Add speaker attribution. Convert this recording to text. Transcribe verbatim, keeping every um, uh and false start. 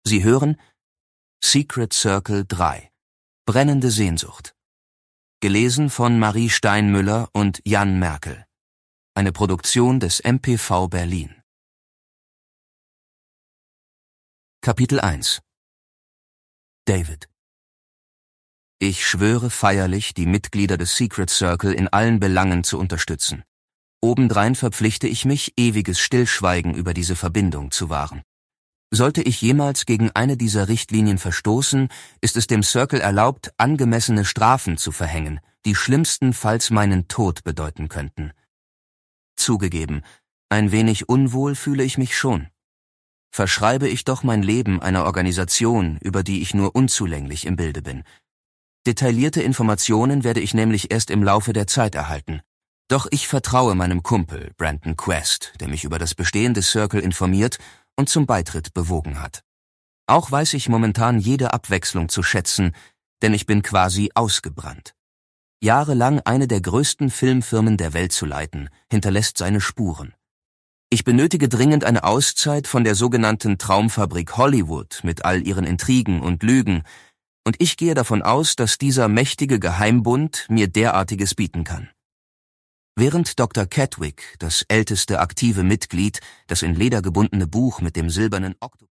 Speaker 1: Sie hören Secret Circle drei – Brennende Sehnsucht. Gelesen von Marie Steinmüller und Jan Merkel. Eine Produktion des M P V Berlin. Kapitel eins. David. Ich schwöre feierlich, die Mitglieder des Secret Circle in allen Belangen zu unterstützen. Obendrein verpflichte ich mich, ewiges Stillschweigen über diese Verbindung zu wahren. Sollte ich jemals gegen eine dieser Richtlinien verstoßen, ist es dem Circle erlaubt, angemessene Strafen zu verhängen, die schlimmstenfalls meinen Tod bedeuten könnten. Zugegeben, ein wenig unwohl fühle ich mich schon. Verschreibe ich doch mein Leben einer Organisation, über die ich nur unzulänglich im Bilde bin. Detaillierte Informationen werde ich nämlich erst im Laufe der Zeit erhalten. Doch ich vertraue meinem Kumpel Brandon Quest, der mich über das Bestehen des Circle informiert und zum Beitritt bewogen hat. Auch weiß ich momentan jede Abwechslung zu schätzen, denn ich bin quasi ausgebrannt. Jahrelang eine der größten Filmfirmen der Welt zu leiten, hinterlässt seine Spuren. Ich benötige dringend eine Auszeit von der sogenannten Traumfabrik Hollywood mit all ihren Intrigen und Lügen, und ich gehe davon aus, dass dieser mächtige Geheimbund mir derartiges bieten kann. Während Doktor Kedwick, das älteste aktive Mitglied, das in Leder gebundene Buch mit dem silbernen Oktopus